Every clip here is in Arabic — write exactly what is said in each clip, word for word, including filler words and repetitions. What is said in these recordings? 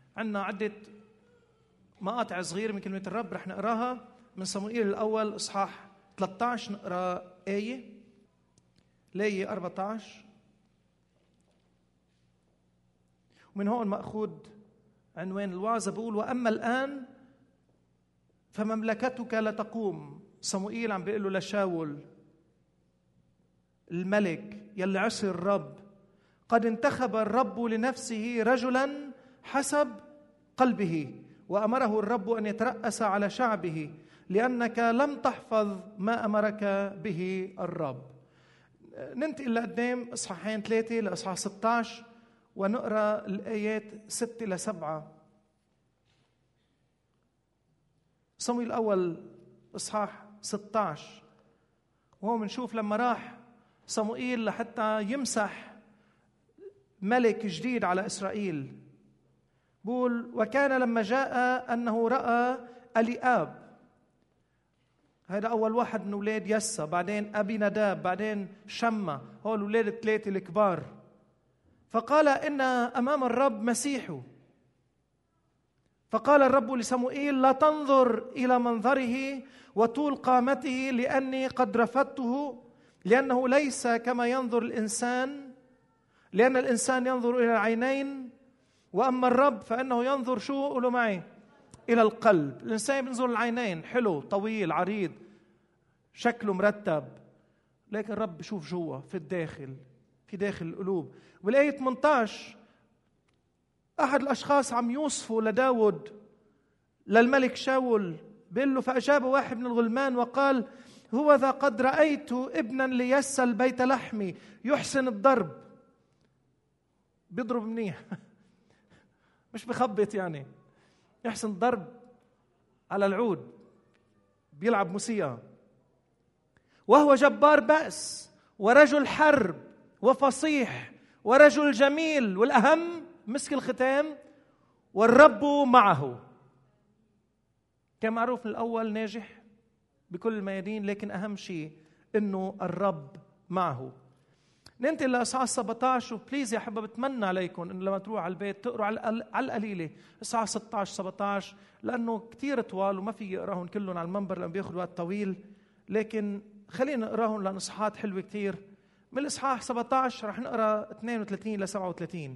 عندنا عدة مقاطع صغيرة من كلمة الرب رح نقراها من صموئيل الأول إصحاح ثلاثة عشر. نقرأ آية لآية أربعة عشر، ومن هون مأخوذ عنوان الوعظة. بقول: وأما الآن فمملكتك لا تقوم. صموئيل عم بيقول له لشاول الملك يلي عصي الرب: قد انتخب الرب لنفسه رجلا حسب قلبه، وأمره الرب أن يترأس على شعبه، لأنك لم تحفظ ما أمرك به الرب. ننتقل لقدام إصحاحين ثلاثة لإصحاح ستة عشر ونقرأ الآيات ستة إلى سبعة. صموئيل الأول إصحاح ستة عشر، وهو منشوف لما راح صموئيل لحتى يمسح ملك جديد على إسرائيل. بقول: وكان لما جاء أنه رأى أليآب، هذا أول واحد من أولاد يسى، بعدين أبي نداب، بعدين شمة، هو الأولاد الثلاثة الكبار. فقال: إن أمام الرب مسيح. فقال الرب لصموئيل: لا تنظر إلى منظره وطول قامته، لأني قد رفضته، لأنه ليس كما ينظر الإنسان، لأن الإنسان ينظر إلى العينين، وأما الرب فإنه ينظر شو؟ قولوا معي: إلى القلب. الإنسان ينظر العينين، حلو طويل عريض شكله مرتب، لكن الرب بشوف جوا في الداخل، في داخل القلوب. والآية ثمانية عشر أحد الأشخاص عم يوصفوا لداود للملك شاول، بيقول له: فأجاب واحد من الغلمان وقال: هو ذا قد رأيت ابنا ليسى البيت لحمي يحسن الضرب. بيضرب منيح مش بخبط، يعني يحسن الضرب على العود، بيلعب موسيقى، وهو جبار بأس ورجل حرب وفصيح ورجل جميل، والأهم مسك الختام: والرب معه. كان معروف من الأول ناجح بكل الميادين، لكن أهم شيء إنه الرب معه. ننتقل لإصحاح سبعة عشر، وبليز يا حبا بتمنى عليكم إنه لما تروح على البيت تقروا على القليلة إصحاح ستة عشر سبعة عشر، لأنه كتير طوال وما في يقراهم كلهم على المنبر لأنه بياخد وقت طويل، لكن خلينا نقراهم لأن إصحاحات حلوة كتير. من الإصحاح سبعة عشر رح نقرأ اثنين وثلاثين إلى سبعة وثلاثين.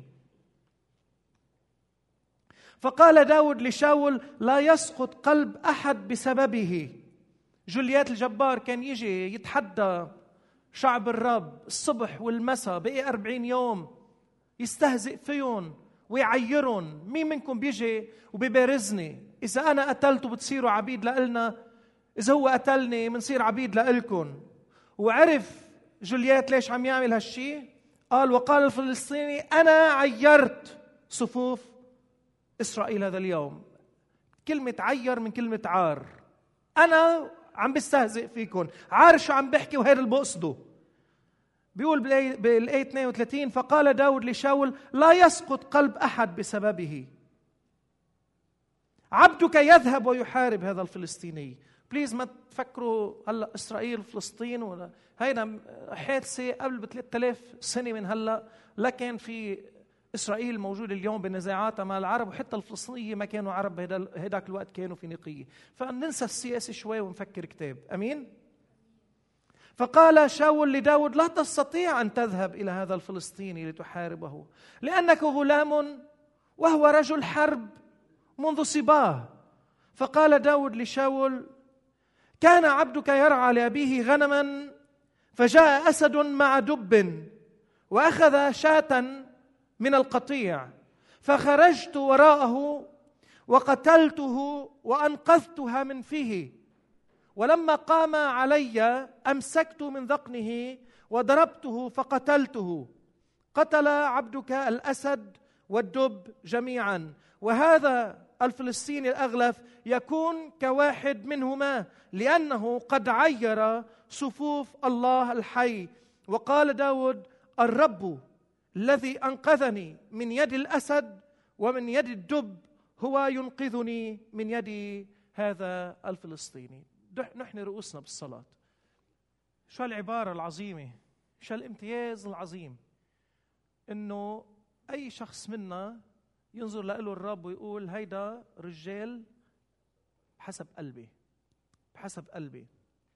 فقال داود لشاول: لا يسقط قلب أحد بسببه. جوليات الجبار كان يجي يتحدى شعب الرب الصبح والمساء، بقي أربعين يوم يستهزئ فيهم ويعيرهم: مين منكم بيجي وبيبارزني؟ إذا أنا قتلته بتصيروا عبيد لإلنا، إذا هو قتلني منصير عبيد لإلكم. وعرف جوليات ليش عم يعمل هالشي؟ قال: وقال الفلسطيني: أنا عيرت صفوف إسرائيل هذا اليوم. كلمة عير من كلمة عار، أنا عم بستهزئ فيكم، عار شو عم بحكي وهيدا اللي بقصده. بيقول بالآية اثنين وثلاثين: فقال داود لشاول: لا يسقط قلب أحد بسببه، عبدك يذهب ويحارب هذا الفلسطيني. بليز ما تفكروا هلا إسرائيل فلسطين ولا هيدا حادثة قبل بثلاثة آلاف سنة من هلا، لكن في إسرائيل موجود اليوم بنزاعاتها مع العرب، وحتى الفلسطينيين ما كانوا عرب هداك الوقت، كانوا فينيقية. فننسى السياسة شوي ونفكر كتاب. أمين. فقال شاول لداود: لا تستطيع أن تذهب إلى هذا الفلسطيني لتحاربه، لأنك غلام وهو رجل حرب منذ صباه. فقال داود لشاول: كان عبدك يرعى لأبيه غنما، فجاء أسد مع دب وأخذ شاة من القطيع، فخرجت وراءه وقتلته وأنقذتها من فيه، ولما قام علي أمسكت من ذقنه وضربته فقتلته. قتل عبدك الأسد والدب جميعا، وهذا الفلسطيني الأغلف يكون كواحد منهما، لأنه قد عير صفوف الله الحي. وقال داود: الرب الذي أنقذني من يد الأسد ومن يد الدب هو ينقذني من يد هذا الفلسطيني. نحن رؤوسنا بالصلاة. شو العبارة العظيمة، شو الامتياز العظيم، إنه أي شخص منا ينظر له الرب ويقول هيدا رجال بحسب قلبي، بحسب قلبي.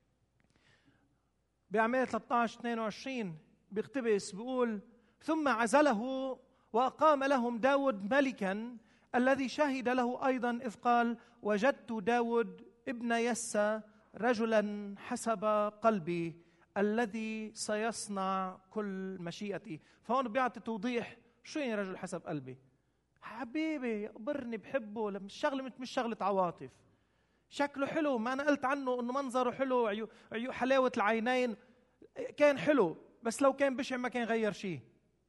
بأعمال ثلاثة عشر اثنين وعشرين بيقتبس بيقول ثم عزله وأقام لهم داود ملكا الذي شهد له أيضا إذ قال وجدت داود ابن يسى رجلا حسب قلبي الذي سيصنع كل مشيئتي. فهون بيعطي توضيح شو يعني رجل حسب قلبي. حبيبي يقبرني بحبه، مش شغله مش شغله عواطف. شكله حلو، ما انا قلت عنه انه منظره حلو، عيو عيو حلاوه العينين كان حلو، بس لو كان بشع ما كان غير شيء.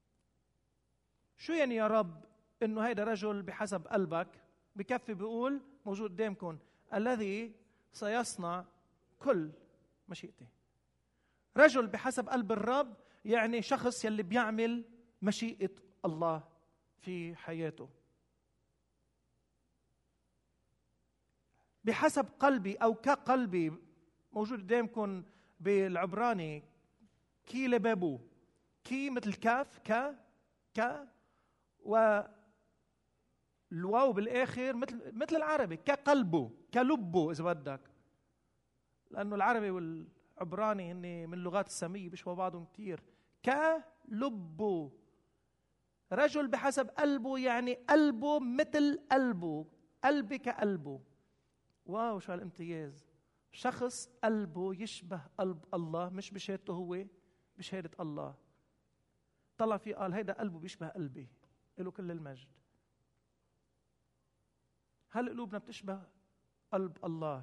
شو يعني يا رب انه هيدا رجل بحسب قلبك؟ بكفي بيقول موجود قدامكم الذي سيصنع كل مشيئتي. رجل بحسب قلب الرب يعني شخص يلي بيعمل مشيئة الله في حياته. بحسب قلبي أو كقلبي موجود قدامكم بالعبراني كي لبابو. كي مثل كاف ك ك و الواو بالآخر مثل مثل العربي كقلبه كلبه إذا بدك، لأنه العربي والعبراني هن من اللغات السامية بيشبهوا بعضهم كتير. كلبه رجل بحسب قلبه يعني قلبه مثل قلبه، قلبي كقلبه. واو شو هالامتياز! شخص قلبه يشبه قلب الله، مش بشهادته هو، بشهادة الله. طلع فيه قال هيدا قلبه بيشبه قلبي، له كل المجد. هل قلوبنا بتشبه قلب الله؟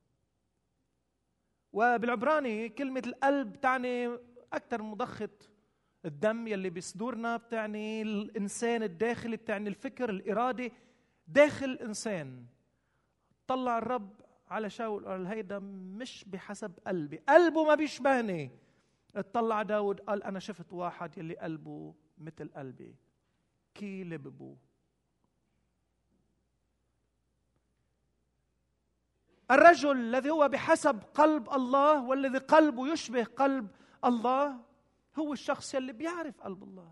وبالعبراني كلمة القلب تعني أكثر من مضخة الدم يلي بصدورنا، بتعني الإنسان الداخلي، بتعني الفكر الإرادي داخل الإنسان. طلع الرب على شاول قال هيدا مش بحسب قلبي، قلبه ما بيشبهني. اطلع داود قال أنا شفت واحد يلي قلبه مثل قلبي كي لببو. الرجل الذي هو بحسب قلب الله والذي قلبه يشبه قلب الله هو الشخص يلي بيعرف قلب الله.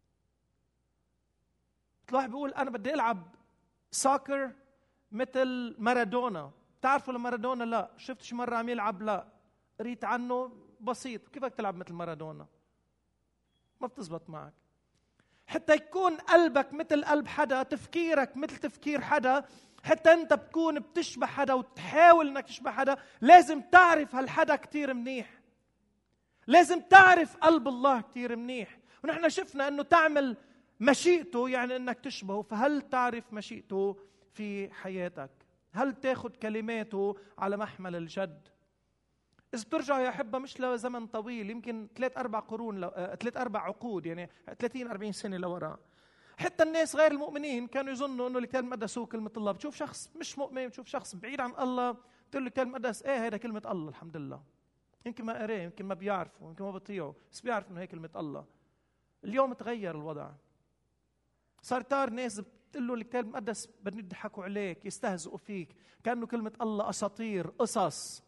الواحد بيقول أنا بدي ألعب ساكر مثل مارادونا. تعرفوا لمارادونا؟ لا. شفتش مرة عم يلعب؟ لا. قريت عنه بسيط. كيفك تلعب مثل مارادونا؟ ما بتزبط معك. حتى يكون قلبك مثل قلب حدا، تفكيرك مثل تفكير حدا، حتى انت بتكون بتشبه حدا وتحاول انك تشبه حدا، لازم تعرف هالحدا كتير منيح. لازم تعرف قلب الله كتير منيح. ونحن شفنا انه تعمل مشيئته يعني انك تشبهه. فهل تعرف مشيئته في حياتك؟ هل تاخد كلماته على محمل الجد؟ إذا بترجعوا يا أحبة مش لزمن طويل، يمكن ثلاث أربع قرون لو... ثلاث أربع عقود، يعني ثلاثين أربعين سنة لوراء، حتى الناس غير المؤمنين كانوا يظنوا إنه الكتاب المقدس هو كلمة الله. بتشوف شخص مش مؤمن، بتشوف شخص بعيد عن الله، بتقول له الكتاب المقدس إيه هذا كلمة الله، الحمد لله. يمكن ما قرأه، يمكن ما بيعرفه، يمكن ما بيطيعه، بس بيعرف إنه هي كلمة الله. اليوم تغير الوضع، صار تار ناس بتقول له الكتاب المقدس بدهم يضحكوا عليك، يستهزئوا فيك، كأنه كلمة الله أساطير، قصص.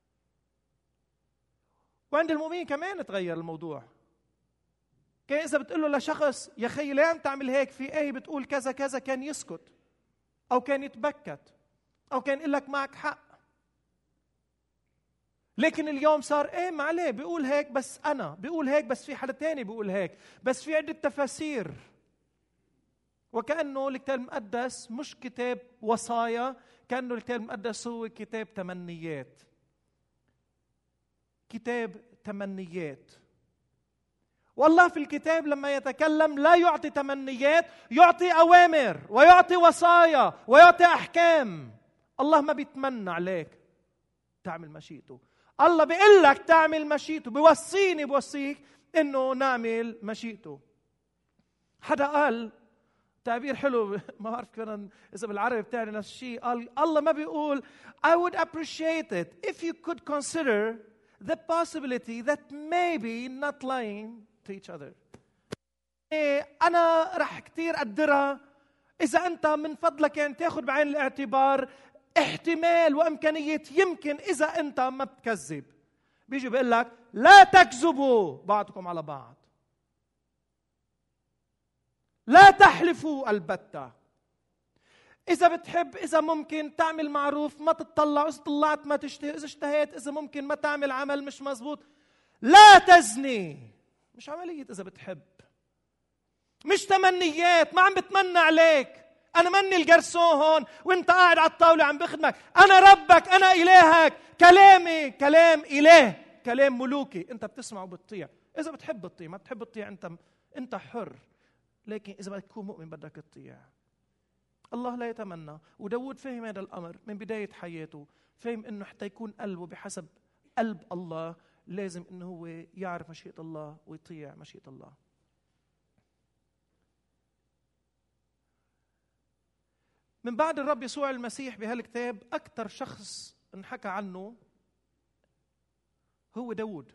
وعند المؤمنين كمان تغير الموضوع. كان إذا بتقول له لشخص يا خي لا عم تعمل هيك، في آية بتقول كذا كذا، كان يسكت أو كان يتبكت أو كان يقول لك معك حق. لكن اليوم صار إيه ما عليه، بيقول هيك بس أنا بيقول هيك بس في حدا تاني بيقول هيك، بس في عدة تفاسير. وكأنه الكتاب المقدس مش كتاب وصايا، كأنه الكتاب المقدس هو كتاب تمنيات. كتاب تمنيات. والله في الكتاب لما يتكلم لا يعطي تمنيات، يعطي أوامر ويعطي وصايا ويعطي أحكام. الله ما بيتمنى عليك تعمل مشيئته، الله بيقول لك تعمل مشيئته، بيوصيني بوصيك إنه نعمل مشيئته. حدا قال تعبير حلو، ما بعرف كمان إذا بالعربي بتاعي نفس الشيء، قال الله ما بيقول I would appreciate it if you could consider the possibility that maybe not lying to each other. أنا رح كتير أقدرها إذا أنت من فضلك يعني تأخذ بعين الاعتبار احتمال وإمكانية يمكن إذا أنت ما بتكذب. بيجي بيقول لك لا تكذبوا بعضكم على بعض، لا تحلفوا البتة، إذا بتحب، إذا ممكن تعمل معروف ما تتطلع، إذا طلعت ما تشتهي، إذا اشتهيت إذا ممكن ما تعمل عمل مش مزبوط. لا تزني، مش عملية إذا بتحب، مش تمنيات، ما عم بتمنى عليك. أنا مني الجرسون هون وإنت قاعد على الطاولة عم بخدمك. أنا ربك، أنا إلهك، كلامي كلام إله، كلام ملوكي، أنت بتسمع وبتطيع. إذا بتحب تطيع، ما بتحب تطيع أنت أنت حر. لكن إذا بدك تكون مؤمن بدك تطيع. الله لا يتمنى، وداود فهم هذا الأمر من بداية حياته. فهم إنه حتى يكون قلبه بحسب قلب الله لازم إنه هو يعرف مشيئة الله ويطيع مشيئة الله. من بعد الرب يسوع المسيح بهالكتاب أكثر شخص انحكى عنه هو داود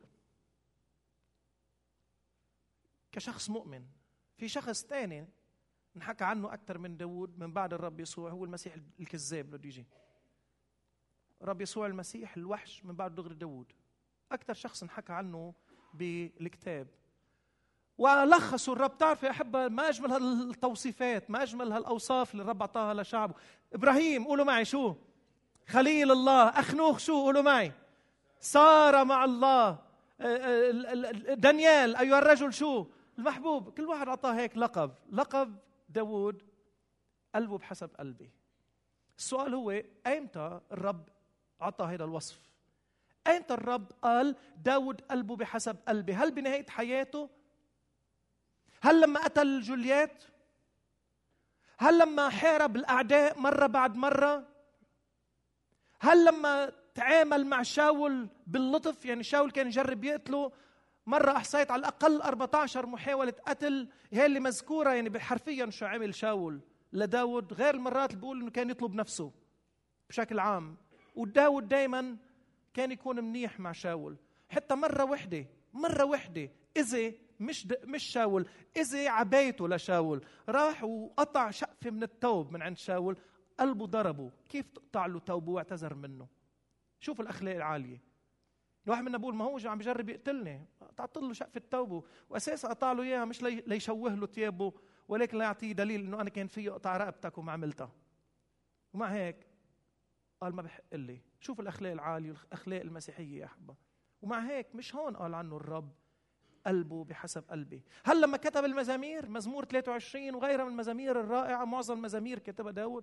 كشخص مؤمن. في شخص تاني انحكى عنه أكثر من داود من بعد الرب يسوع، هو المسيح الكذاب بده يجي. الرب يسوع المسيح الوحش من بعد دغري داود. أكثر شخص انحكى عنه بالكتاب ولخصوا الرب. تعرف يا أحبة ما أجمل هالتوصيفات، ما أجمل هالأوصاف اللي الرب أعطاها لشعبه. إبراهيم قولوا معي شو؟ خليل الله. أخنوخ شو؟ قولوا معي صار مع الله. دانيال أيها الرجل شو؟ المحبوب. كل واحد أعطاه هيك لقب. لقب داود قلبه بحسب قلبي. السؤال هو أيمتى الرب أعطى هذا الوصف؟ أيمتى الرب قال داود قلبه بحسب قلبي؟ هل بنهاية حياته؟ هل لما قتل جوليات؟ هل لما حارب الأعداء مرة بعد مرة؟ هل لما تعامل مع شاول باللطف؟ يعني شاول كان يجرب يقتله مرة، أحصيت على الأقل أربعة عشر محاولة قتل، هي اللي مذكورة يعني حرفيا شو عمل شاول لداود، غير المرات اللي بيقول إنه كان يطلب نفسه بشكل عام. وداود دايما كان يكون منيح مع شاول. حتى مرة وحدة مرة وحدة إذا مش مش شاول إذا عبايته لشاول، راح وقطع شقفة من الثوب من عند شاول، قلبه ضربه. كيف تقطع له ثوبه واعتذر منه؟ شوف الأخلاق العالية. الواحد منا بقول ما هو عم بجرب يقتلني، قطعت له شقفة ثوبه، وأساسا قطع له إياها مش لي ليشوه له ثيابه، ولكن ليعطيه دليل إنه أنا كان فيه أقطع رقبتك وما عملتها. ومع هيك قال ما بحق لي. شوف الأخلاق العالية والأخلاق المسيحية يا أحبة. ومع هيك مش هون قال عنه الرب قلبه بحسب قلبي. هل لما كتب المزامير مزمور ثلاثة وعشرين وغيرها من المزامير الرائعة، معظم المزامير كتبها داود،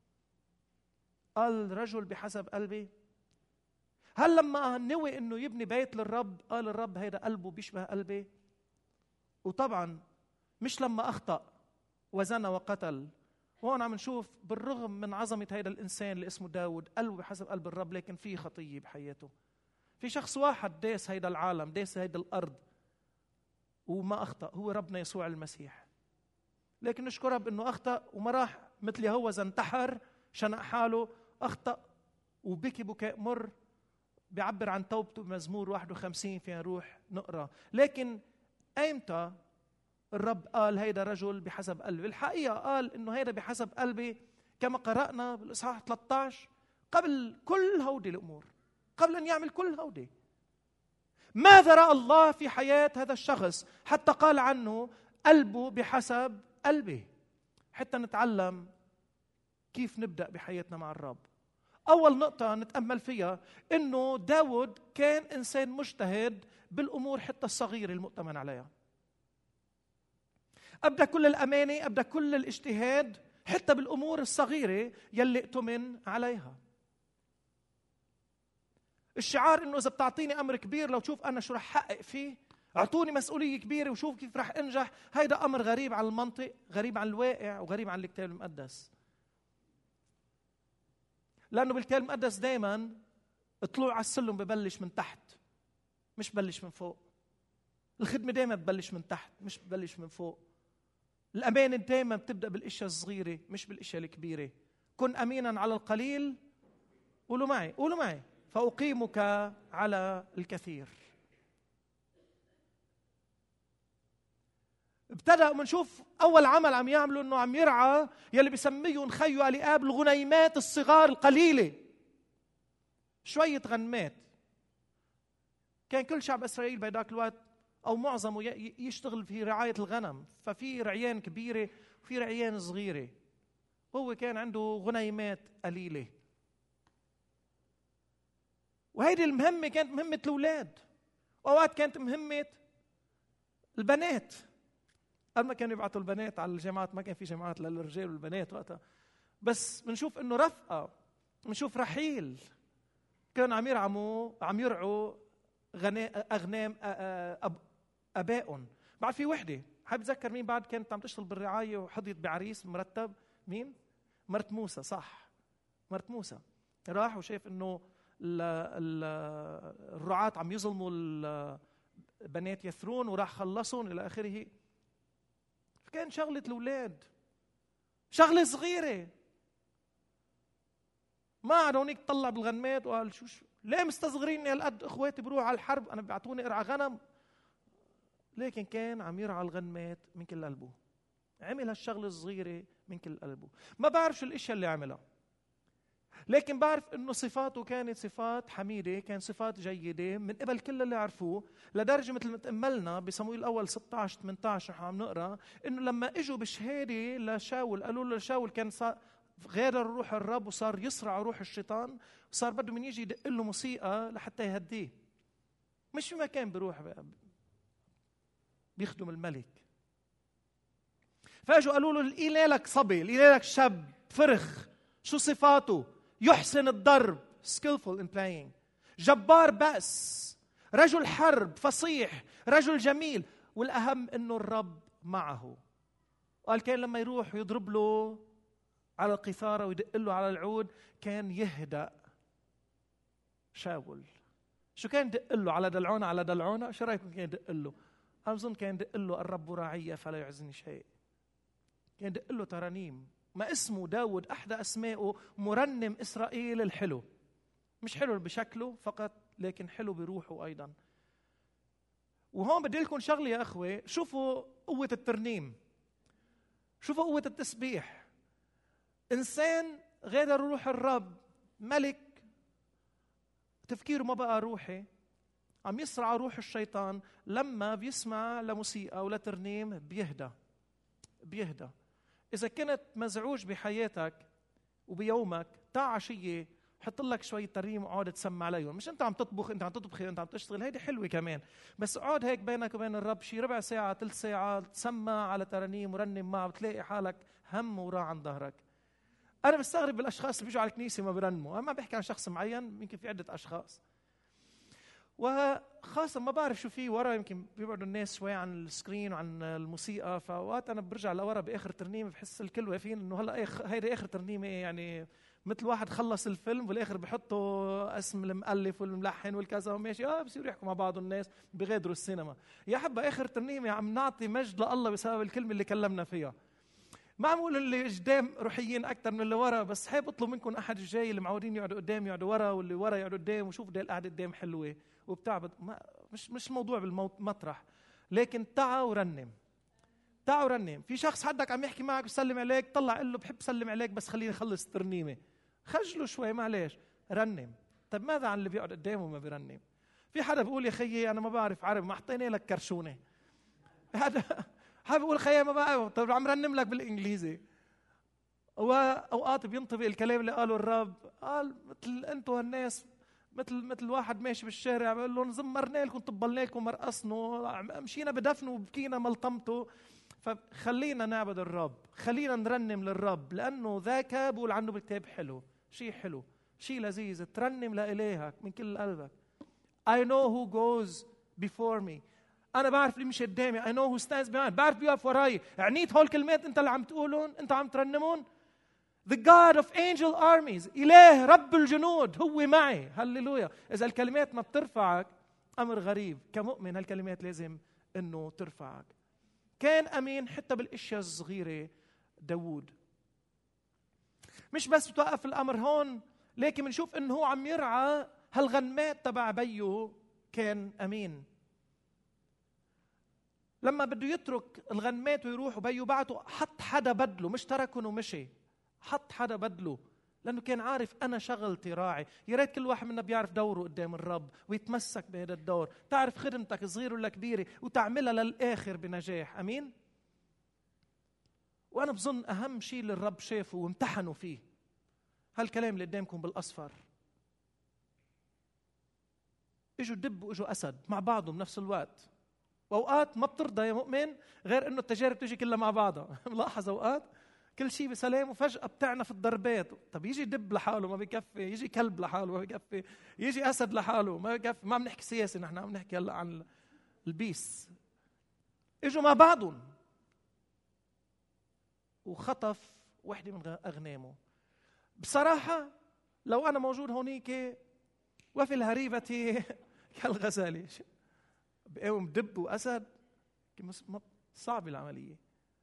قال رجل بحسب قلبي؟ هل لما نوي انه يبني بيت للرب قال الرب هيدا قلبه بيشبه قلبي؟ وطبعا مش لما اخطأ وزنى وقتل. وهون عم نشوف بالرغم من عظمة هيدا الانسان اللي اسمه داود قلبه بحسب قلب الرب، لكن فيه خطية بحياته. في شخص واحد داس هيدا العالم، داس هيدا الارض وما اخطأ، هو ربنا يسوع المسيح. لكن نشكر رب انه اخطأ وما راح مثل يهوذا انتحر شنق حاله، اخطأ وبكي بكاء مر بيعبر عن توبته بمزمور واحد وخمسين فينا نروح نقرأ. لكن أيمتى الرب قال هيدا رجل بحسب قلبي؟ الحقيقة قال إنه هيدا بحسب قلبي كما قرأنا بالإصحاح ثلاثة عشر قبل كل هودي الأمور، قبل أن يعمل كل هودي. ماذا رأى الله في حياة هذا الشخص حتى قال عنه قلبه بحسب قلبي؟ حتى نتعلم كيف نبدأ بحياتنا مع الرب. أول نقطة نتأمل فيها إنه داود كان إنسان مجتهد بالأمور حتى الصغيرة المؤتمن عليها. أبدأ كل الأمانة، أبدأ كل الاجتهاد حتى بالأمور الصغيرة يلي اؤتمن عليها. الشعار إنه إذا بتعطيني أمر كبير لو تشوف أنا شو رح حقق فيه، أعطوني مسؤولية كبيرة وشوف كيف رح أنجح. هيدا أمر غريب عن المنطق، غريب عن الواقع، وغريب عن الكتاب المقدس. لأنه بالكتاب المقدس دايما طلوع على السلم ببلش من تحت مش ببلش من فوق. الخدمة دايما ببلش من تحت مش ببلش من فوق. الأمانة دايما بتبدأ بالأشياء الصغيرة مش بالأشياء الكبيرة. كن أمينا على القليل، قولوا معي قولوا معي فأقيمك على الكثير. ابتدأ منشوف أول عمل عم يعمله إنه عم يرعى يلي بيسميهم خيو أليآب الغنيمات الصغار القليلة، شوية غنمات. كان كل شعب إسرائيل بهداك الوقت أو معظمه يشتغل في رعاية الغنم، ففي رعيان كبيرة وفي رعيان صغيرة. هو كان عنده غنيمات قليلة. وهيدي المهمة كانت مهمة الأولاد، وأوقات كانت مهمة البنات. قبل ما كانوا يبعثوا البنات على الجامعات، ما كان في جامعات للرجال والبنات وقتها، بس بنشوف إنه رفقة، بنشوف رحيل كانوا عم يرعموا عم يرعوا أغنام أبائهم. بعد في وحدة حابب أتذكر مين بعد كانت عم تشتغل بالرعاية وحضيت بعريس مرتب، مين؟ مرت موسى، صح، مرت موسى. راح وشاف إنه الرعاة عم يظلموا البنات يثرون، وراح خلصهم إلى آخره. كان شغلة الأولاد شغلة صغيرة، ما عاد هونيك طلع بالغنمات وقال شو شو ليه مستصغريني هالقد؟ اخواتي بروح على الحرب، انا بيعطوني ارعى غنم. لكن كان عم يرعى الغنمات من كل قلبه، عمل هالشغله الصغيره من كل قلبه. ما بعرف شو الاشياء اللي عملها، لكن بعرف انه صفاته كانت صفات حميده، كان صفات جيده من قبل كل اللي عرفوه، لدرجه مثل ما تاملنا بصموئيل الاول ستة عشر ثمانية عشر نحن عم نقرا انه لما اجوا بشهاده لشاول قالوا له شاول كان غير روح الرب وصار يصرع روح الشيطان، وصار بده من يجي يدق له موسيقى لحتى يهديه، مش في مكان بيروح بيخدم الملك. فاجوا قالوا له الإله لك صبي، الإله لك شاب فرخ. شو صفاته؟ يحسن الضرب، skillful in playing، جبار بأس، رجل حرب فصيح، رجل جميل، والأهم إنه الرب معه. قال كان لما يروح يضرب له على القيثارة ويدق له على العود كان يهدأ شاول. شو كان يدق له؟ على دلعونة على دلعونة؟ شو رأيكم كان يدق له؟ أنا أظن كان يدق له الرب راعي فلا يعزني شيء. كان يدق له ترانيم، ما اسمه داود أحد أسمائه مرنم إسرائيل الحلو. مش حلو بشكله فقط، لكن حلو بروحه أيضا. وهون بدي لكم شغلة يا أخوة، شوفوا قوة الترنيم، شوفوا قوة التسبيح. إنسان غادر روح الرب، ملك تفكيره ما بقى روحي، عم يسرع روح الشيطان، لما بيسمع لموسيقى ولا ترنيم بيهدى بيهدى. إذا كنت مزعوج بحياتك وبيومك، تعا عشية حط لك شوية ترنيم وقعد تسمع عليهم. مش أنت عم تطبخ، أنت عم تطبخي، أنت عم تشتغل، هيدي حلوة كمان، بس اقعد هيك بينك وبين الرب شي ربع ساعة ثلث ساعة تسمع على ترنيم ورنم معه، بتلاقي حالك هم وراء عن ظهرك. أنا بستغرب بالأشخاص اللي بيجوا على الكنيسة ما بيرنموا، أنا ما بحكي عن شخص معين، يمكن في عدة أشخاص، وخاصة ما بعرف شو في ورا، يمكن بيبعدوا الناس شوي عن السكرين وعن الموسيقى، فوقت أنا برجع لورا بآخر ترنيمة بحس الكل واقفين إنه هلا هيدا آخر ترنيمة، يعني مثل واحد خلص الفيلم والآخر بحطوا اسم المؤلف والملحن والكذا وماشي، اه بصيروا يحكوا مع بعض الناس بغادروا السينما. يا حبة آخر ترنيمة عم نعطي مجد لله بسبب الكلمة اللي كلمنا فيها. ما عم اقول اللي قدام روحيين اكثر من اللي ورا، بس حابب اطلب منكم احد الجاي اللي معودين يقعدوا قدام يقعدوا ورا، واللي ورا يقعدوا قدام، وشوف ده القعده قدام حلوه وبتعبد. ما مش مش موضوع بالمطرح، لكن تعا ورنم، تعا ورنم. في شخص حدك عم يحكي معك بسلم عليك، طلع قل له بحب سلم عليك بس خليني اخلص الترنيمه، خجله شوي معلش، رنم. طيب ماذا عن اللي بيقعد قدامه وما بيرنم؟ في حدا بيقول يا خيي انا ما بعرف عربي، ما حطينا لك كرشونه. هذا حابب اقول خيي ما بقى، طب عم رنم لك بالانجليزي. واوقات بينطبق الكلام اللي قاله الرب، قال مثل انتوا هالناس مثل مثل واحد ماشي بالشارع بيقول لهم زمرنا لكم طبلنا لكم مرقصنا مشينا بدفن وبكينا ملطمتوا. فخلينا نعبد الرب، خلينا نرنم للرب، لانه ذاك بقول عنه بالكتاب حلو، شيء حلو، شيء لذيذ، ترنم لإلهك من كل قلبك. I know who goes before me، أنا بعرف اللي مش قدامي. I know who stands behind، بعرف بيقف وراي. عنيت هول الكلمات أنت اللي عم تقولون، أنت عم ترنمون. The God of angel armies، إله رب الجنود هو معي. هللويا. إذا الكلمات ما بترفعك أمر غريب، كمؤمن هالكلمات لازم إنه ترفعك. كان أمين حتى بالأشياء الصغيرة داود. مش بس بتوقف الأمر هون، لكن بنشوف إنه هو عم يرعى هالغنمات تبع بيه، كان أمين. لما بده يترك الغنمات ويروح وبيه بعته حط حدا بدله، مش تركهم ومشي، حط حدا بدله، لأنه كان عارف أنا شغلتي راعي. يا ريت كل واحد منا بيعرف دوره قدام الرب ويتمسك بهذا الدور، تعرف خدمتك صغيرة ولا كبيرة وتعملها للآخر بنجاح. أمين. وأنا بظن أهم شيء اللي الرب شافه وامتحنوا فيه هالكلام اللي قدامكم بالأصفر. إجوا دب وإجوا أسد مع بعضهم بنفس الوقت، وأوقات ما بترضى يا مؤمن غير إنه التجارب تيجي كلها مع بعضها. ملاحظ أوقات كل شيء بسلام وفجأة بتعنف الضربات. طب يجي دب لحاله ما بيكفي، يجي كلب لحاله ما بيكفي، يجي أسد لحاله ما بيكفي. ما عم نحكي سياسي، نحن عم نحكي هلا عن البيس. إجوا مع بعضهم وخطف وحدة من أغنامه. بصراحة لو أنا موجود هونيك وفي الهريبة كالغزالة بقاوم دب وأسد، صعب العملية.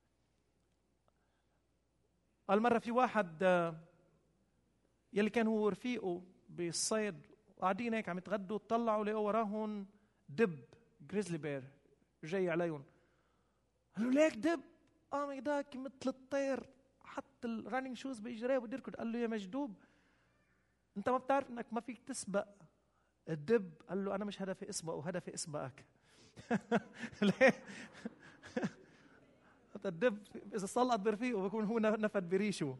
قال مرة في واحد يلي كان هو ورفيقه بالصيد وقاعدين هيك عم يتغدوا، طلعوا لقوا وراهم دب جريزلي بير جاي عليهم. قالوا ليك دب؟ قام يداك مثل الطير، حط الرانينج شوز بإجريه وبده يركض. قال له يا مجدوب انت ما بتعرف انك ما فيك تسبق الدب؟ قال له انا مش هدفي اسبقه، هدفي اسبقك. ليه؟ الدب اذا سلط برفيقه بيكون هو نفد بريشه.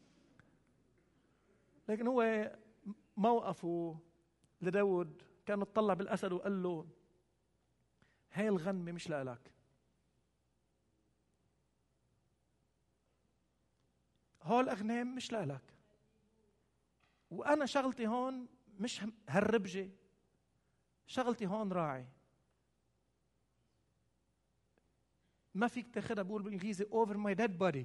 لكن هو موقفه لداود كان اطلع بالاسد وقال له هاي الغنمه مش لك، هول الاغنام مش لك، وانا شغلتي هون مش هالربجه، شغلتي هون راعي. ما فيك تاخدها، بقول بالانجليزي over my dead body.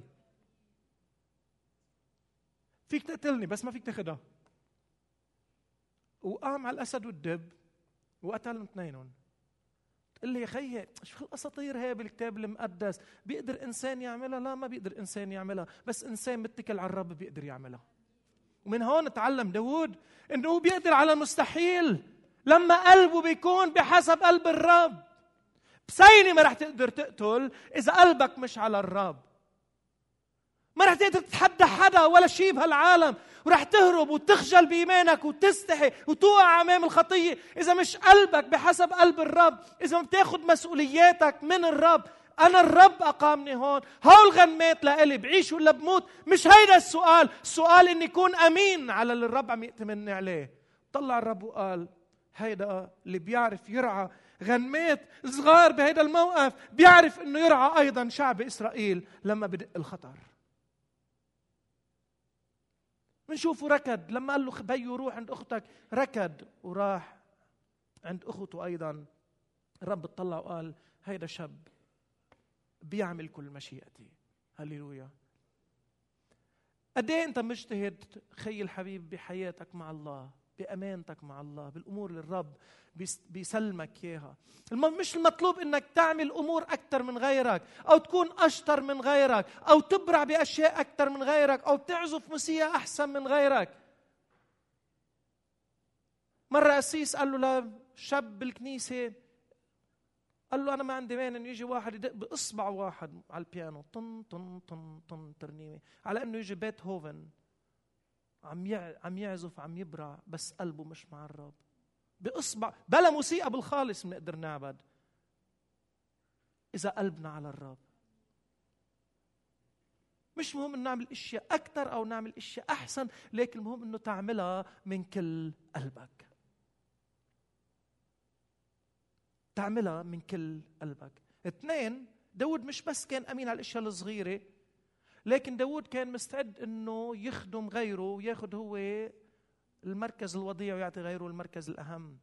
فيك تقتلني بس ما فيك تاخدها. وقام على الاسد والدب وقتلهم اثنينهم. تقول لي يا خيي شو الاساطير هاي بالكتاب المقدس؟ بيقدر انسان يعملها؟ لا، ما بيقدر انسان يعملها، بس انسان متكل على الرب بيقدر يعملها. ومن هون تعلم داود انه بيقدر على المستحيل لما قلبه بيكون بحسب قلب الرب. بسيني ما رح تقدر تقتل إذا قلبك مش على الرب. ما رح تقدر تتحدى حدا ولا شيء بهالعالم، ورح تهرب وتخجل بإيمانك وتستحي وتوقع أمام الخطية إذا مش قلبك بحسب قلب الرب، إذا ما بتاخد مسؤولياتك من الرب. أنا الرب أقامني هون، هول غنمات لإلي، بعيش ولا بموت. مش هيدا السؤال، السؤال إني يكون أمين على اللي الرب عم يأتمني عليه. طلع الرب وقال هيدا اللي بيعرف يرعى غنمات صغار بهيدا الموقف بيعرف انه يرعى ايضا شعب اسرائيل لما بدق الخطر. بنشوفه ركض لما قال له بيو روح عند اختك، ركض وراح عند اخته ايضا. الرب اطلع وقال هيدا شاب بيعمل كل مشيئتي. هللويا. قد ايه انت مجتهد خي الحبيب بحياتك مع الله، بأمانتك مع الله، بالأمور اللي الرب بيسلمك إياها. مش المطلوب إنك تعمل أمور أكتر من غيرك، أو تكون أشطر من غيرك، أو تبرع بأشياء أكتر من غيرك، أو تعزف موسيقى أحسن من غيرك. مرة قسيس قال له لشاب بالكنيسة، قال له أنا ما عندي مانع إنه يجي واحد يدق بإصبع واحد على البيانو طن طن طن طن ترنيمة، على إنه يجي بيتهوفن عم عم يعزف عم يبرع بس قلبه مش مع الرب. بإصبع بلا موسيقى بالخالص بنقدر نعبد إذا قلبنا على الرب. مش مهم إنه نعمل إشياء أكتر أو نعمل إشياء أحسن، لكن المهم إنه تعملها من كل قلبك. تعملها من كل قلبك. اثنين، داود مش بس كان أمين على الأشياء الصغيرة، لكن داود كان مستعد إنه يخدم غيره وياخد هو المركز الوضيع ويعطي غيره المركز الأهم.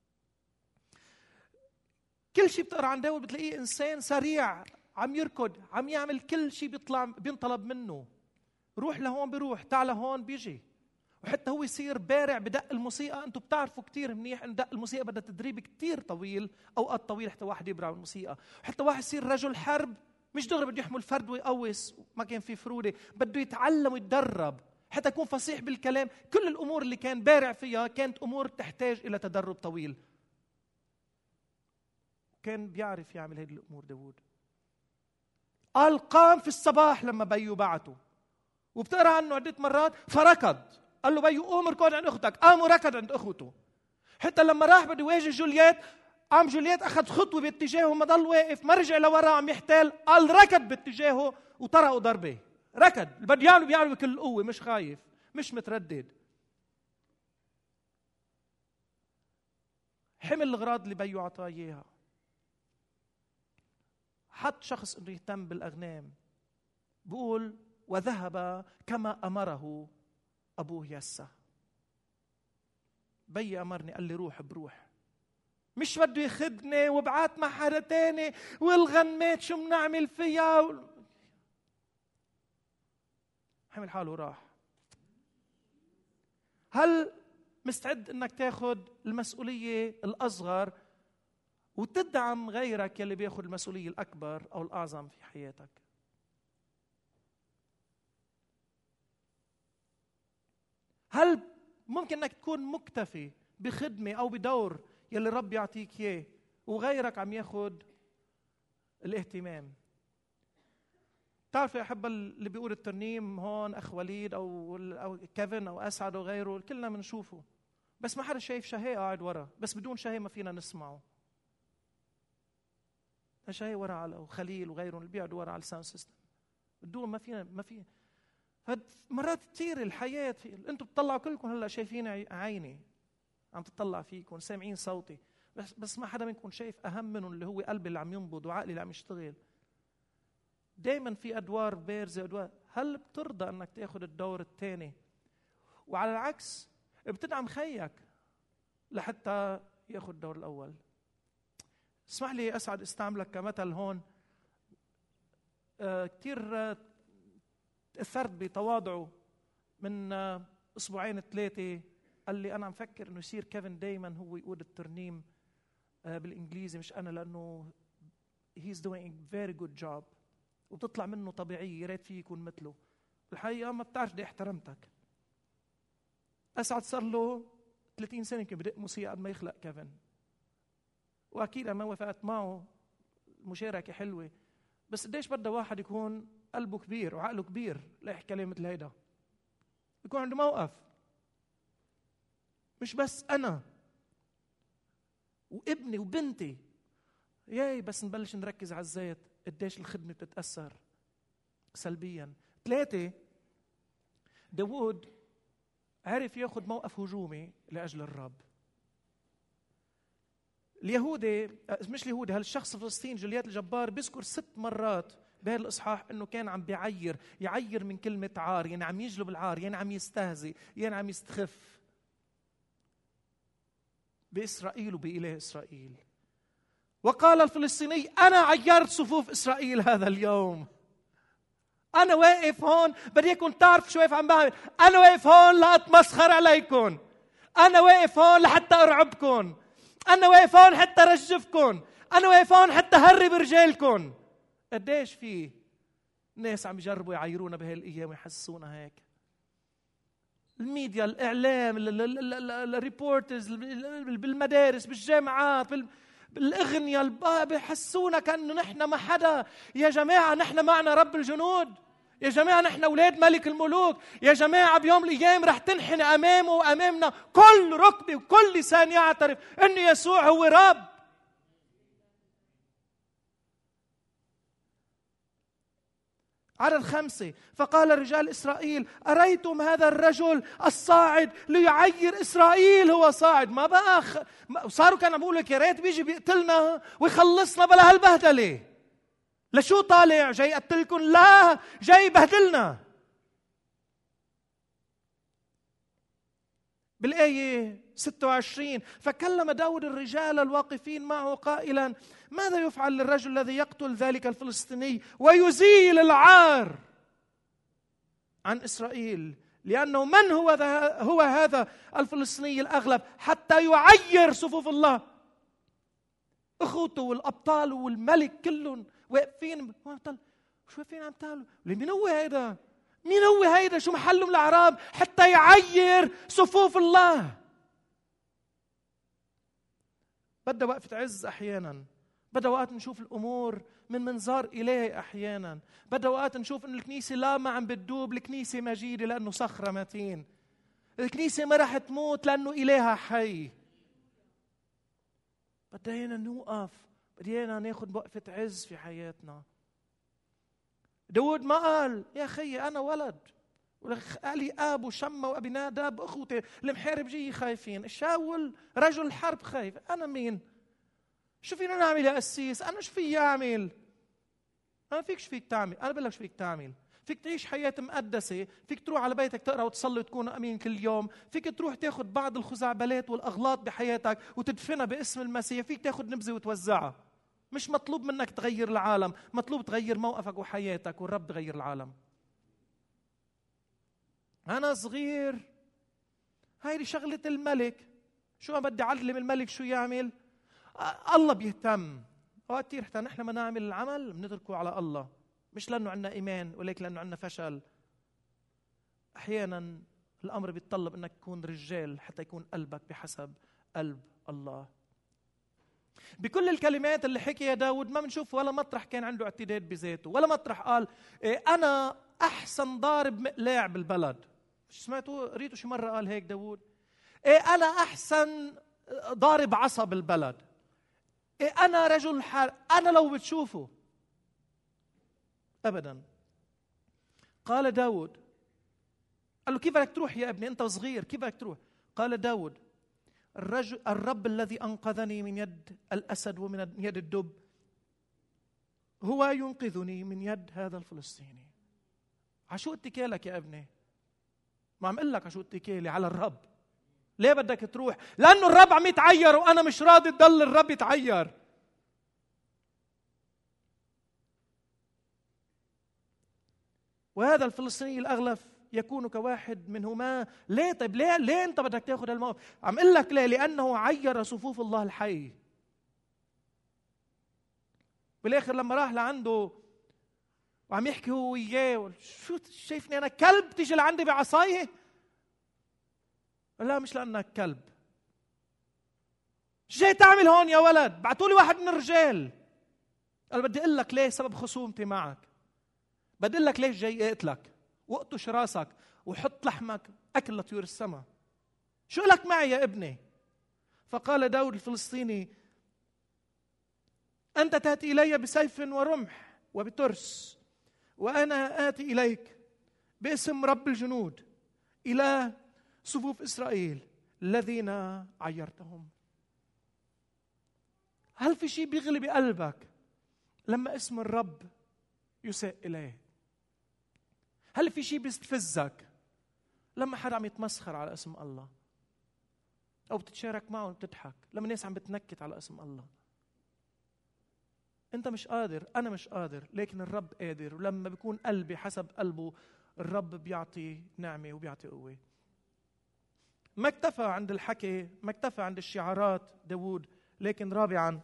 كل شيء بتقرأ عن داود بتلاقيه إنسان سريع، عم يركض، عم يعمل كل شيء بيطلع بينطلب منه. روح لهون بيروح، تعال هون بيجي. وحتى هو يصير بارع بدق الموسيقى. أنتم بتعرفوا كتير منيح إن دق الموسيقى بدها تدريب كتير طويل، أوقات طويل حتى واحد يبرع بالموسيقى. حتى واحد يصير رجل حرب مش دغري بده يحمل فرد ويقوس، ما كان في فرودة، بده يتعلم ويتدرب حتى يكون فصيح بالكلام. كل الأمور اللي كان بارع فيها كانت أمور تحتاج إلى تدرب طويل. كان بيعرف يعمل هذه الأمور داود. قال قام في الصباح لما بيو بعته، وبتقرأ عنه عدة مرات، فركض. قال له بيو قوم اركض عند أختك، قام وركض عند أخته. حتى لما راح بده يواجه جوليات عم جولييت أخذ خطوة باتجاهه، ما ضل واقف، ما رجع لورا عم يحتال، قال ركض باتجاهه وطرقوا ضربة. ركض، اللي بده يعمله بيعمله بكل قوة، مش خايف مش متردد. حمل الأغراض اللي بيو عطاه إياها، حط شخص انه يهتم بالأغنام. بقول وذهب كما أمره أبوه يسى. بي أمرني، قال لي روح بروح، مش بده يخدني وبعات مع حدا تاني والغنمات شو بنعمل فيها. حمل حاله وراح. هل مستعد انك تاخذ المسؤولية الأصغر وتدعم غيرك يلي بياخذ المسؤولية الأكبر أو الأعظم في حياتك؟ هل ممكن انك تكون مكتفي بخدمة أو بدور يلي رب يعطيك إياه وغيرك عم ياخذ الاهتمام؟ تعرف يا أحبة اللي بيقول الترنيم هون أخ وليد أو, أو كيفن أو أسعد أو غيره، كلنا بنشوفه، بس ما حدا شايف شهي قاعد ورا، بس بدون شهي ما فينا نسمعه. شهي ورا على وخليل وغيرهم اللي بيقعدوا ورا على الساوند سيستم، بدون ما فينا ما في. مرات كثير الحياة في... انتم بتطلعوا كلكم هلا شايفين عيني عم تطلع فيكم، سامعين صوتي، بس بس ما حدا منكم شايف أهم منهم اللي هو قلبي اللي عم ينبض وعقلي اللي عم يشتغل. دايما في أدوار بارزة أدوار. هل بترضى أنك تأخذ الدور الثاني وعلى العكس بتدعم خيك لحتى يأخذ الدور الأول؟ اسمح لي أسعد استعملك كمثل هون. آه كتير آه تأثرت بتواضعه من آه أسبوعين ثلاثة. قال لي أنا عم فكر إنه يصير كيفن دايما هو يقول الترنيم آه بالإنجليزي مش أنا، لأنه he's doing a very good job وبتطلع منه طبيعية، يا ريت فيه يكون مثله. الحقيقة ما بتعرف دي احترمتك. أسعد صار له ثلاثين سنة يمكن بدق موسيقى قد ما يخلق كيفن، وأكيد ما وافقت معه مشاركة حلوة، بس قديش بدها واحد يكون قلبه كبير وعقله كبير ليحكي كلام مثل هيدا، يكون عنده موقف. مش بس أنا وابني وبنتي ياي بس نبلش نركز على الزيت، قديش الخدمة بتتأثر سلبيا. ثلاثة، داود عرف ياخذ موقف هجومي لأجل الرب. اليهودي مش اليهودي هالشخص الفلسطيني جولييت الجبار بيذكر ست مرات بهذا الإصحاح إنه كان عم بيعير، يعير من كلمة عار، يعني عم يجلب العار، يعني عم يستهزئ، يعني عم يستخف بإسرائيل وبإله إسرائيل. وقال الفلسطيني أنا عيرت صفوف إسرائيل هذا اليوم. أنا واقف هون بدي أكون تعرف شو واقف عم بعمل. أنا واقف هون لأتمسخر عليكم، أنا واقف هون لحتى أرعبكم، أنا واقف هون حتى رجفكم، أنا واقف هون حتى هرب رجالكم. قديش في ناس عم يجربوا يعيرونا بهالأيام ويحسسونا هيك. الميديا، الإعلام، الريبورترز بالمدارس بالجامعات بالأغنية بيحسونا كأنه نحن ما حدا. يا جماعة نحن معنا رب الجنود، يا جماعة نحن أولاد ملك الملوك، يا جماعة بيوم الأيام رح تنحني أمامه وأمامنا كل ركبة وكل لسان يعترف أن يسوع هو رب. عدد خمسة، فقال رجال إسرائيل أريتم هذا الرجل الصاعد ليعير إسرائيل؟ هو صاعد ما بقى خ... صاروا كانوا بيقولوا لك يا ريت بيجي بيقتلنا ويخلصنا بلا هالبهدلة. لشو طالع جاي قتلكم؟ لا، جاي بهدلنا. بالآية ستة وعشرين فكلم داود الرجال الواقفين معه قائلا ماذا يفعل للرجل الذي يقتل ذلك الفلسطيني ويزيل العار عن إسرائيل؟ لأنه من هو هو هذا الفلسطيني الأغلب حتى يعير صفوف الله؟ أخوته والأبطال والملك كلهم واقفين. شو واقفين عم تعملوا؟ مين هو هيدا؟ مين هو هيدا؟ شو محلهم الأعراب حتى يعير صفوف الله؟ بدها وقفة عز أحيانا، بدها وقت نشوف الأمور من منظار إلهي أحيانا، بدها وقت نشوف إن الكنيسة لا ما عم بتدوب، الكنيسة مجيدة لأنه صخرة متين، الكنيسة ما رح تموت لأنه إلهها حي. بدينا نوقف، بدينا ناخد وقفة عز في حياتنا. داود ما قال يا خيي أنا ولد، قالي آب وشمة وأبي نادب أخوتي المحارب جي خايفين، شاول رجل حرب خايف، أنا مين؟ شو فينا نعمل يا قسيس؟ أنا شو في أعمل؟ أنا فيك شو فيك تعمل؟ أنا بقول لك شو فيك تعمل. فيك تعيش حياة مقدسة، فيك تروح على بيتك تقرأ وتصلي وتكون أمين كل يوم، فيك تروح تاخد بعض الخزعبلات والأغلاط بحياتك وتدفنها باسم المسيح، فيك تاخد نبذة وتوزعها. مش مطلوب منك تغير العالم، مطلوب تغير موقفك وحياتك، والرب تغير العالم. أنا صغير هاي شغلة الملك، شو ما بدي أعلم الملك شو يعمل؟ الله بيهتم. أوقات كتير حتى نحن ما نعمل العمل بنتركه على الله، مش لأنه عندنا إيمان ولكن لأنه عندنا فشل. أحيانا الأمر بيتطلب أنك تكون رجال حتى يكون قلبك بحسب قلب الله. بكل الكلمات اللي حكيها داود ما بنشوف ولا مطرح كان عنده اعتداد بذاته، ولا مطرح قال إيه أنا أحسن ضارب مقلاع بالبلد. سمعتوا قريتوا شي مرة قال هيك داود؟ إيه أنا أحسن ضارب عصا بالبلد، إيه أنا رجل حار. أنا لو بتشوفوا أبدا. قال داود، قال له كيف بدك تروح يا ابني أنت صغير، كيف بدك تروح؟ قال داود الرجل الرب الذي أنقذني من يد الأسد ومن يد الدب هو ينقذني من يد هذا الفلسطيني. عشو اتكالك يا ابني؟ ما عم اقول لك عشو اتكالي على الرب. ليه بدك تروح؟ لأنه الرب عم يتعير وأنا مش راضي تضل الرب يتعير. وهذا الفلسطيني الأغلف يكون كواحد منهما. ليه؟ طيب ليه ليه أنت بدك تأخذ الموقف؟ عم اقول لك ليه، لأنه عير صفوف الله الحي. بالآخر لما راح لعنده وعم يحكي هو وياه، شو شايفني أنا كلب تيجي لعندي بعصايه؟ لا مش لأنك كلب. شو جاي تعمل هون يا ولد؟ بعتوا لي واحد من الرجال. قال بدي أقول لك ليه سبب خصومتي معك، بدي أقول لك ليش جاي أقتلك واقطش راسك وحط لحمك أكل لطيور السماء. شو لك معي يا ابني؟ فقال داود الفلسطيني أنت تأتي إلي بسيف ورمح وبترس، وأنا آتي إليك باسم رب الجنود إلى صفوف إسرائيل الذين عيرتهم. هل في شيء بيغلي بقلبك لما اسم الرب يساء إليه؟ هل في شيء بيستفزك لما حدا عم يتمسخر على اسم الله، أو بتتشارك معه وبتضحك لما الناس عم بتنكت على اسم الله؟ أنت مش قادر، أنا مش قادر، لكن الرب قادر. ولما بيكون قلبي حسب قلبه الرب بيعطي نعمة وبيعطي قوة. ما اكتفى عند الحكي، ما اكتفى عند الشعارات داود، لكن رابعا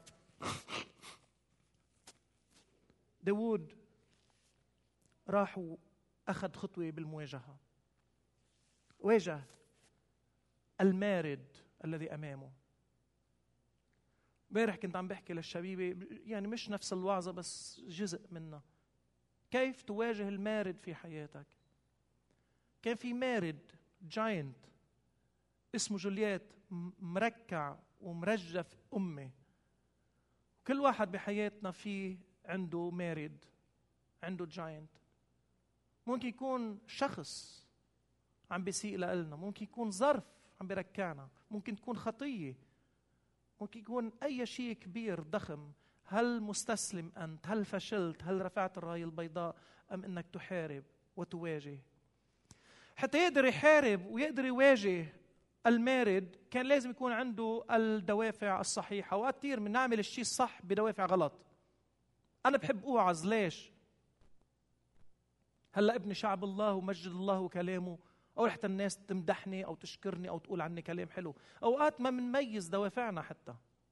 داود راح وأخذ خطوة بالمواجهة. واجه المارد الذي أمامه. امبارح كنت عم بحكي للشبيبة، يعني مش نفس الوعظة بس جزء منها، كيف تواجه المارد في حياتك. كان في مارد جاينت اسمه جوليات مركع ومرجف أمي. كل واحد بحياتنا فيه عنده مارد، عنده جاينت. ممكن يكون شخص عم بيسيء لنا، ممكن يكون ظرف عم بيركعنا، ممكن تكون خطية، ممكن يكون أي شيء كبير ضخم. هل مستسلم أنت؟ هل فشلت؟ هل رفعت الراية البيضاء؟ أم أنك تحارب وتواجه؟ حتى يقدر يحارب ويقدر يواجه المارد كان لازم يكون عنده الدوافع الصحيحة. وقت كتير من نعمل الشيء الصح بدوافع غلط. أنا بحب أوعظ، ليش؟ هلأ ابن شعب الله ومجد الله وكلامه، أو حتى الناس تمدحني أو تشكرني أو تقول عني كلام حلو. أوقات ما منميز دوافعنا. حتى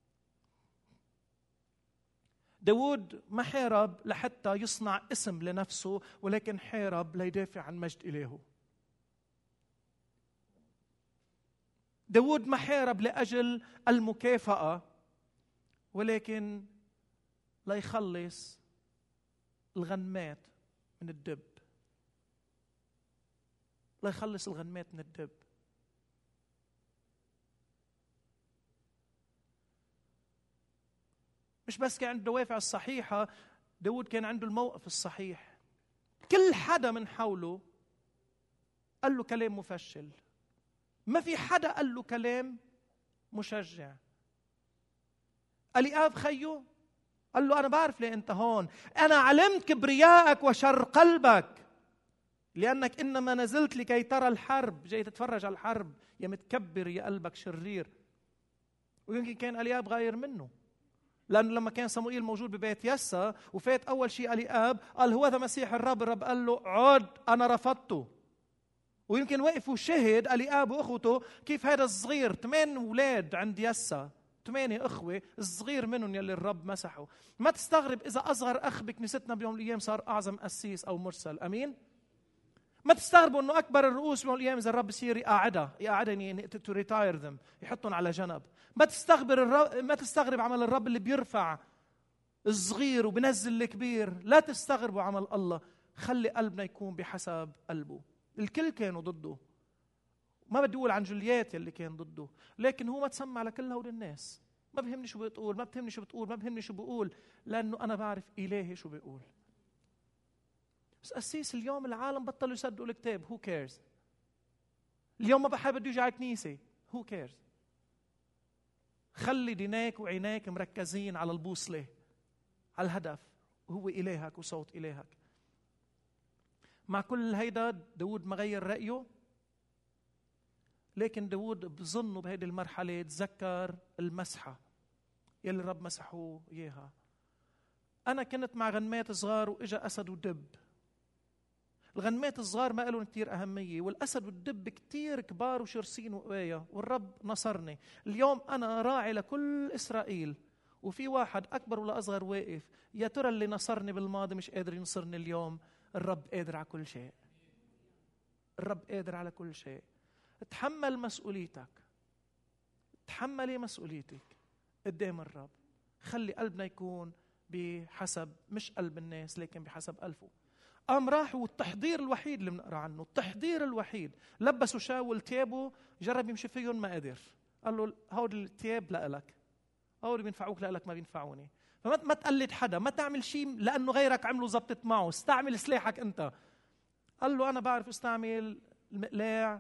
داود ما حارب لحتى يصنع اسم لنفسه، ولكن حارب ليدافع عن مجد إلهه. داود ما حارب لأجل المكافأة، ولكن ليخلص الغنمات من الدب. ليخلص الغنمات من الدب. مش بس كان عنده دوافع الصحيحة، داود كان عنده الموقف الصحيح. كل حدا من حوله قال له كلام مفشل، ما في حدا قال له كلام مشجع. أليآب خيه قال له أنا بعرف ليه أنت هون، أنا علمت كبريائك وشر قلبك، لأنك إنما نزلت لكي ترى الحرب، جاي تتفرج على الحرب، يا متكبر يا قلبك شرير. ويمكن كان أليآب غاير منه، لأنه لما كان صموئيل موجود ببيت يسى وفات أول شيء أليآب قال هو ذا مسيح الرب، الرب قال له عد أنا رفضته. ويمكن وقف وشهد أليآب وأخوته كيف هذا الصغير، ثمان أولاد عند يسى، ثمانية أخوة، الصغير منهم يلي الرب مسحه. ما تستغرب إذا أصغر أخ بكنيستنا بيوم الأيام صار أعظم قسيس أو مرسل. أمين. ما تستغربوا إنه أكبر الرؤوس بيوم الأيام إذا الرب يصير يقعدها يقعدني يعني to retire them، يحطهم على جنب. ما تستغرب الرب، ما تستغرب عمل الرب اللي بيرفع الصغير وبنزل الكبير. لا تستغربوا عمل الله. خلي قلبنا يكون بحسب قلبه. الكل كانوا ضده، ما بدي أقول عن جوليات يلي كان ضده، لكن هو ما تسمع لكل هول الناس. ما بهمني شو بتقول، ما بتهمني شو بتقول، ما بهمني شو بقول، لأنه أنا بعرف إلهي شو بيقول. بس قسيس اليوم العالم بطلوا يصدقوا الكتاب. Who cares؟ اليوم ما بحب بده يجي على الكنيسة. Who cares؟ خلي ديناك وعيناك مركزين على البوصلة، على الهدف، وهو إلهك وصوت إلهك. مع كل هيدا داود ما غير رأيه، لكن داود بظنه بهذه المرحلة تذكر المسحة يلي الرب مسحوه إياها. أنا كنت مع غنمات صغار وإجا أسد ودب. الغنمات الصغار ما لهم كتير أهمية، والأسد والدب كتير كبار وشرسين وقوايا، والرب نصرني. اليوم أنا راعي لكل إسرائيل، وفي واحد أكبر ولا أصغر واقف. يا ترى اللي نصرني بالماضي مش قادر ينصرني اليوم؟ الرب قادر على كل شيء. الرب قادر على كل شيء. تحمل مسؤوليتك، تحملي مسؤوليتك قدام الرب. خلي قلبنا يكون بحسب مش قلب الناس، لكن بحسب قلبه. قام راح، والتحضير الوحيد اللي بنقرا عنه، التحضير الوحيد، لبسوا شاول ثيابه، جرب يمشي فيهم ما قدر. قال له هود الثياب لك، هود بينفعوك لك ما بينفعوني. فما ما تقلد حدا، ما تعمل شيء لأنه غيرك عمله زبطت معه، استعمل سلاحك أنت. قال له أنا بعرف استعمل المقلاع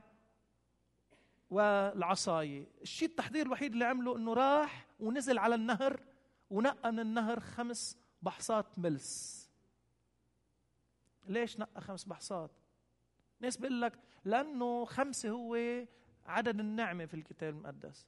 والعصاية. الشيء التحضير الوحيد اللي عمله إنه راح ونزل على النهر ونقى من النهر خمس بحصات ملس. ليش نقى خمس بحصات؟ ناس بيقول لك لأنه خمسة هو عدد النعمة في الكتاب المقدس،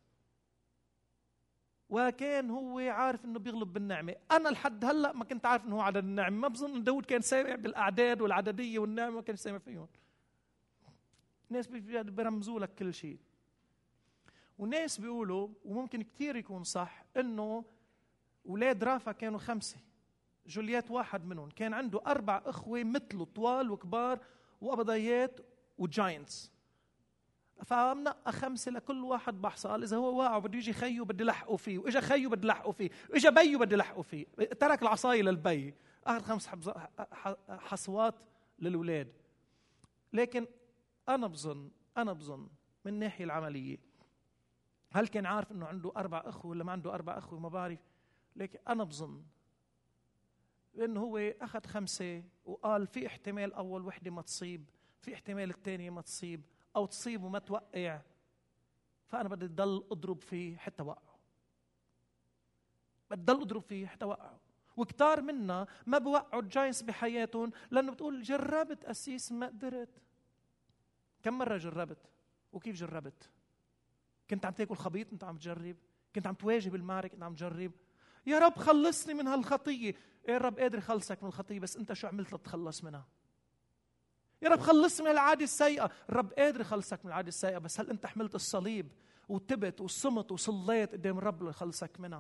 وكان هو عارف إنه بيغلب بالنعمة. أنا لحد هلأ ما كنت عارف إنه هو عدد النعمة. ما بظن إن داود كان سامع بالأعداد والعددية والنعمة، ما كان سامع فيهم. ناس بيرمزوا لك كل شيء، وناس بيقولوا وممكن كتير يكون صح إنه أولاد رافع كانوا خمسة، جوليات واحد منهم. كان عنده أربع أخوة مثله طوال وكبار وأبضيات وجاينتس، فمنقى خمسة لكل واحد بحصة. قال إذا هو واقع بده يجي خيه بدي لحقه فيه، وإجا خيه بدي لحقه فيه، وإجا بيه بدي لحقه فيه. ترك العصاية للبي، أخذ خمس حصوات للأولاد. لكن أنا بظن أنا بظن من الناحية العملية، هل كان عارف إنه عنده أربع أخوة ولا ما عنده أربع أخوة؟ ما بعرف، لكن أنا بظن إنه هو أخذ خمسة وقال في احتمال أول وحدة ما تصيب، في احتمال الثانية ما تصيب، أو تصيب وما توقع، فأنا بدي أضل أضرب فيه حتى وقعه، بدي أضل أضرب فيه حتى وقعه. وكتار منا ما بوقعوا الجاينتس بحياتهم لأنه بتقول جربت أسيس ما قدرت. كم مرة جربت؟ وكيف جربت؟ كنت عم تاكل خبيط أنت عم تجرب؟ كنت عم تواجه بالمعركة أنت عم تجرب؟ يا رب خلصني من هالخطية. إيه الرب قادر يخلصك من الخطية، بس أنت شو عملت لتتخلص منها؟ يا رب خلصني من العادة السيئة. الرب قادر يخلصك من العادة السيئة، بس هل أنت حملت الصليب وتبت وصمت وصليت قدام الرب ليخلصك منها؟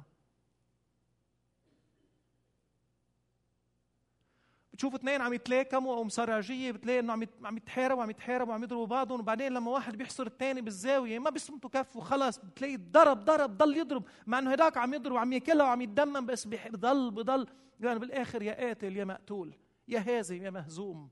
بتشوف اثنين عم يتلاكموا او مصارعجيه، بتلاقي انه عم عم يتحاربوا وعم يتحاربوا وعم يضربوا بعضهم، وبعدين لما واحد بيحصر الثاني بالزاويه ما بيصمتوا كف وخلص، بتلاقي ضرب ضرب ضل يضرب، مع انه هداك عم يضرب وعم ياكلها وعم يتدمم، بس بضل بضل يعني بالاخر يا قاتل يا مقتول، يا هازم يا مهزوم.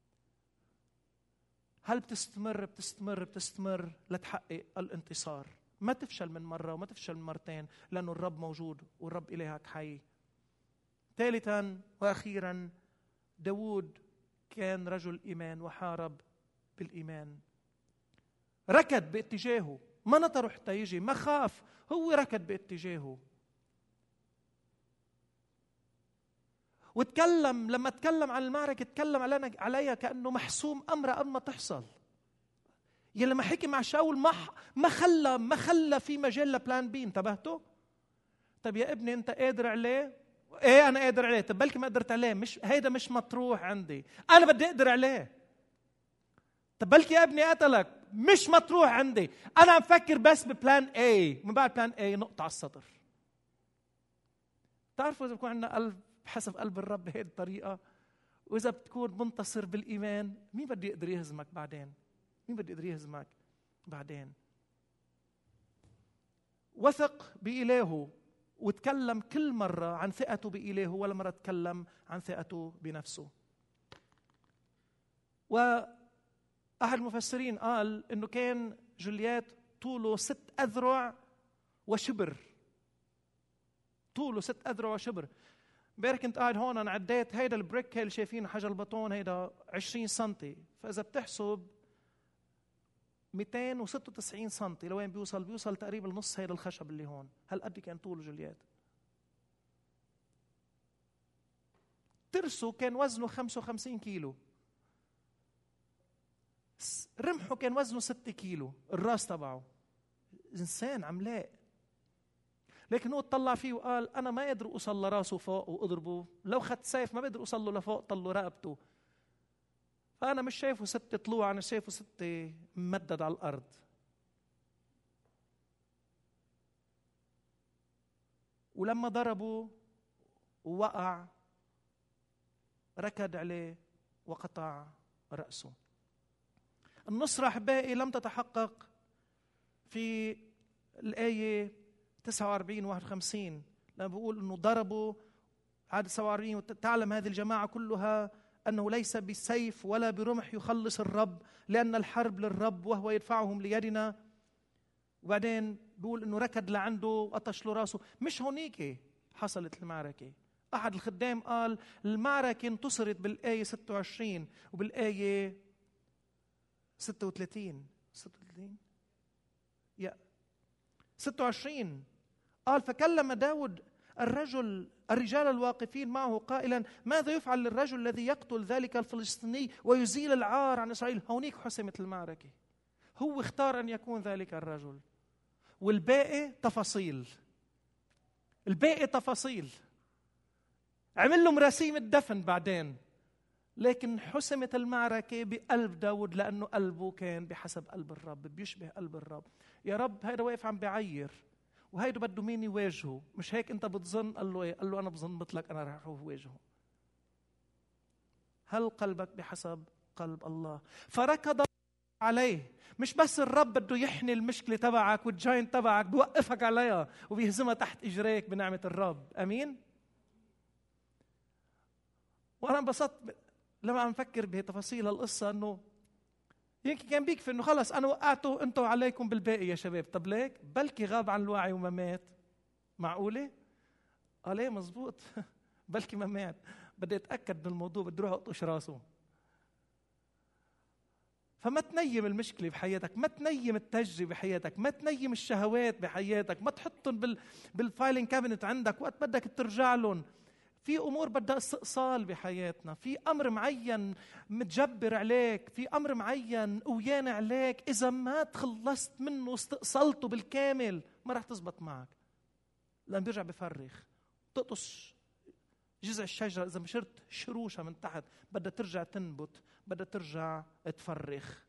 هل بتستمر بتستمر بتستمر لتحقق الانتصار؟ ما تفشل من مرة وما تفشل من مرتين، لأنه الرب موجود والرب إلهك حي. ثالثا وأخيرا، داود كان رجل إيمان وحارب بالإيمان. ركض باتجاهه، ما نطر حتى يجي، ما خاف، هو ركض باتجاهه. وتكلم، لما تكلم عن المعركة تكلم علينا عليها كأنه محسوم أمر قبل ما تحصل. يلي لما حكي مع شاول ما ما خلى ما خلى في مجال لبلان بي. انتبهتوا؟ طب يا ابني انت قادر عليه؟ ايه انا قادر عليه. طب بلكي ما قدرت عليه، مش هيدا مش مطروح عندي، انا بدي اقدر عليه. طب بلكي يا ابني قتلك، مش مطروح عندي، انا عم فكر بس ببلان اي، من بعد بلان اي نقطة على السطر. تعرفوا اذا بكون عندنا قلب بحسب قلب الرب بهذه الطريقة، واذا بتكون منتصر بالايمان، مين بده يقدر يهزمك بعدين؟ مين بده يقدر يهزمك بعدين؟ وثق بإلهه، وتكلم كل مرة عن ثقته بإلهه، ولا مرة تكلم عن ثقته بنفسه. وأحد المفسرين قال إنه كان جوليات طوله ست أذرع وشبر. طوله ست أذرع وشبر. امبارح كنت قاعد هون، أنا عديت هيدا البريك اللي شايفينه حجر البطون هيدا عشرين سنتي، فإذا بتحسب مئتين وستة وتسعين سنتي لوين بيوصل؟ بيوصل تقريبا نص هيدا الخشب اللي هون. هل قد كان طول جوليات؟ ترسه كان وزنه خمسة وخمسين كيلو، رمحه كان وزنه ستة كيلو، الراس تبعه إنسان عملاق. لكن هو اطلع فيه وقال أنا ما قدر أوصل لراسه فوق وأضربه، لو خدت سيف ما بقدر أوصل له لفوق طلوا رقبته. فأنا مش شايفه ستة طلوع، أنا شايفه ستة ممدد على الأرض. ولما ضربه ووقع ركض عليه وقطع رأسه. النصرة أحبائي لم تتحقق في الآية تسعة وأربعين واحد وخمسين لما بقول إنه ضربوا عدد سبعة وأربعين وتعلم هذه الجماعة كلها أنه ليس بسيف ولا برمح يخلص الرب، لأن الحرب للرب وهو يدفعهم ليدنا. وبعدين بيقول إنه ركض لعنده وقطش له راسه. مش هونيك حصلت المعركة. أحد الخدام قال المعركة انتصرت بالآية ستة وعشرين وبالآية ستة وثلاثين ستة وثلاثين يا ستة وعشرين قال فكلم داود الرجل الرجال الواقفين معه قائلا ماذا يفعل للرجل الذي يقتل ذلك الفلسطيني ويزيل العار عن إسرائيل؟ هونيك حسمت المعركة. هو اختار أن يكون ذلك الرجل، والباقي تفاصيل. الباقي تفاصيل. عمل له مراسيم الدفن بعدين، لكن حسمت المعركة بقلب داود، لأنه قلبه كان بحسب قلب الرب، بيشبه قلب الرب. يا رب هيدا واقف عم بعير، وهيدا بده مين يواجهه؟ مش هيك أنت بتظن؟ قال له إيه؟ قال له أنا بظن مثلك، أنا رح أروح واجهه. هل قلبك بحسب قلب الله؟ فركض عليه. مش بس الرب بده يحني المشكلة تبعك والجاين تبعك، بيوقفك عليها وبيهزمها تحت إجريك بنعمة الرب. أمين؟ وأنا انبسطت لما عم فكر بتفاصيل القصة، إنه يمكن كان بيكفي إنه خلص أنا وقعته، أنتوا عليكم بالباقي يا شباب. طب ليك؟ بلكي غاب عن الوعي وما مات. معقولة؟ قال إيه مزبوط. بلكي ما مات. بدي أتأكد من الموضوع، بدي أروح أقطش راسه. فما تنيم المشكلة بحياتك، ما تنيم التجربة بحياتك، ما تنيم الشهوات بحياتك، ما تحطهم بال بالفايلنج كابينت عندك وقت بدك ترجع لهم. في أمور بدها استئصال بحياتنا، في أمر معين متجبر عليك، في أمر معين قويان عليك، إذا ما تخلصت منه استئصلته بالكامل ما راح تزبط معك، لأن بيرجع بفرخ. تقطش جذع الشجرة إذا مشرت شروشها من تحت بدها ترجع تنبت، بدها ترجع تفرخ.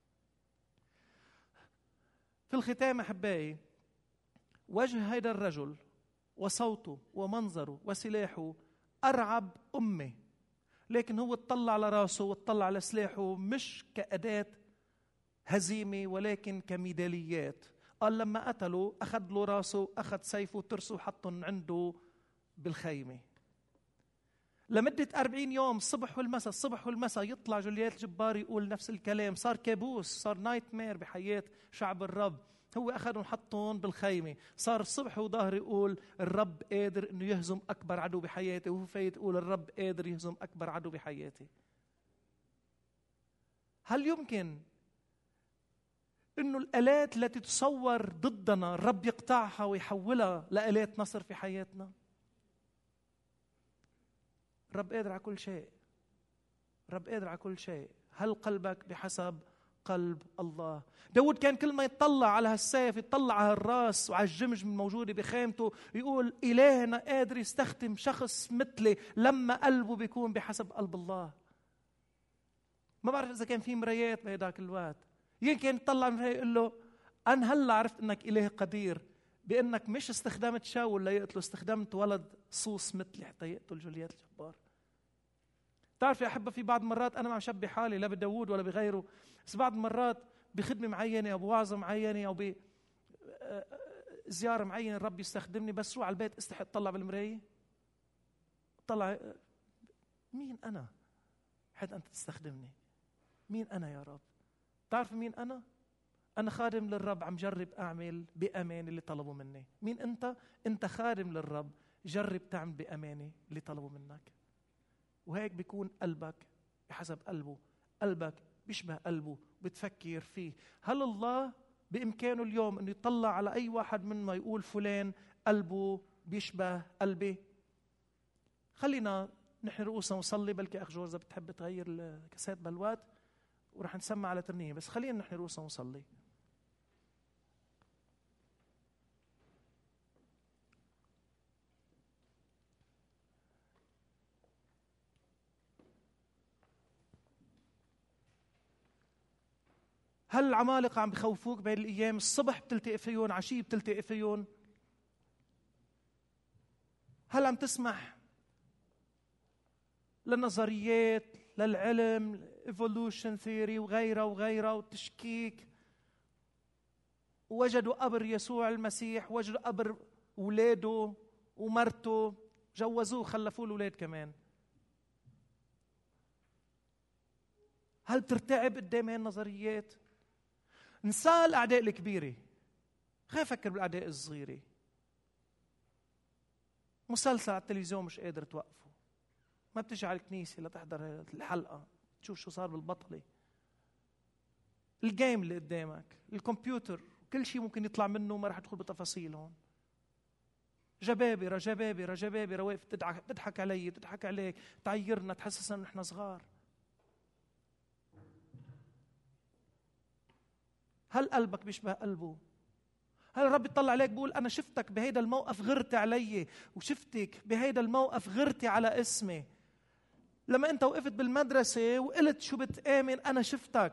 في الختام أحبائي، وجه هيدا الرجل وصوته ومنظره وسلاحه أرعب أمي، لكن هو اطلع على راسه واطلع على سلاحه مش كأداة هزيمة ولكن كميداليات. قال لما قتله أخذ له راسه، أخذ سيفه وترسه وحطهم عنده بالخيمة لمدة أربعين يوم، الصبح والمساء الصبح والمساء يطلع جوليات الجبار يقول نفس الكلام. صار كابوس، صار نايت مير بحياة شعب الرب. هو أخذهم حطهم بالخيمة، صار الصبح وظهر يقول الرب قادر إنه يهزم أكبر عدو بحياتي، وهو فايت يقول الرب قادر يهزم أكبر عدو بحياتي. هل يمكن إنه الآلات التي تصور ضدنا الرب يقطعها ويحولها لآلات نصر في حياتنا؟ الرب قادر على كل شيء، الرب قادر على كل شيء. هل قلبك بحسب قلب الله؟ داود كان كل ما يطلع على هالسيف، يطلع على الراس وعلى الجمج الموجودة بخيمته، يقول إلهنا قادر يستخدم شخص مثلي لما قلبه بيكون بحسب قلب الله. ما بعرف إذا كان في مرايات بهداك الوقت، يمكن يطلع المراية يقول له أنا هلا عرفت إنك إله قدير، بأنك مش استخدمت شاول ليقتله، استخدمت ولد صوص مثلي حتى يقتل جوليات الجبار. تعرف يا أحبة، في بعض مرات أنا ما عم شبه حالي لا بداود ولا بغيره، بس بعض مرات بخدمة معينة أو بوعظة معينة أو بزيارة معينة الرب يستخدمني، بس روح على البيت استحي اطلع بالمراية، اطلع مين أنا حتى أنت تستخدمني؟ مين أنا يا رب؟ تعرف مين أنا؟ أنا خادم للرب، عم جرب أعمل بأمان اللي طلبوا مني. مين أنت؟ أنت خادم للرب، جرب تعمل بأمانة اللي طلبوا منك. وهيك بيكون قلبك بحسب قلبه، قلبك بيشبه قلبه، بتفكر فيه. هل الله بإمكانه اليوم أنه يطلع على أي واحد منا يقول فلان قلبه بيشبه قلبي؟ خلينا نحن رؤوسنا ونصلي. بلكي أخ جورزا بتحب تغير الكاسات بالوقت ورح نسمع على ترنيمة، بس خلينا نحن رؤوسنا ونصلي. هل العمالقة عم بخوفوك بين الأيام؟ الصبح بتلتقي فيهم، عشية بتلتقي فيهم. هل عم تسمح للنظريات، للعلم، evolution theory وغيرها وغيرها والتشكيك؟ وجدوا قبر يسوع المسيح، وجدوا قبر أولاده ومرته، جوزوه خلفوه الأولاد كمان. هل بترتعب قدام هاي النظريات؟ نساء الأعداء الكبيرة، خلينا نفكر بالأعداء الصغيرة. مسلسل على التلفزيون مش قادر توقفه، ما بتجي على الكنيسة لتحضر الحلقة تشوف شو صار بالبطلة. الجيم اللي قدامك، الكمبيوتر، كل شيء ممكن يطلع منه، ما رح ادخل بتفاصيل هون. جبابرة جبابرة جبابرة واقف تضحك تضحك علي تضحك عليك، تعيرنا، تحسسنا ان احنا صغار. هل قلبك بيشبه قلبه؟ هل الرب يطلع عليك بيقول أنا شفتك بهيدا الموقف غرتي علي، وشفتك بهيدا الموقف غرتي على اسمي؟ لما أنت وقفت بالمدرسة وقلت شو بتآمن، أنا شفتك.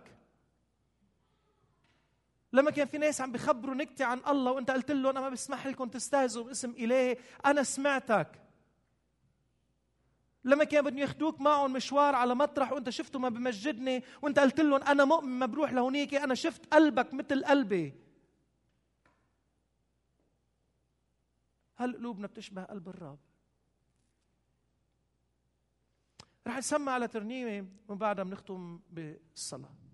لما كان في ناس عم بيخبروا نكتة عن الله وأنت قلت له أنا ما بسمح لكم تستهزئوا باسم إلهي، أنا سمعتك. لما كانوا بدهم ياخدوك معهم مشوار على مطرح وأنت شفته ما بمجدني وأنت قلت لهم أنا مؤمن ما بروح لهونيك، أنا شفت قلبك مثل قلبي. هل قلوبنا بتشبه قلب الرب؟ رح نسمع على ترنيمة ومن بعدها بنختم بالصلاة.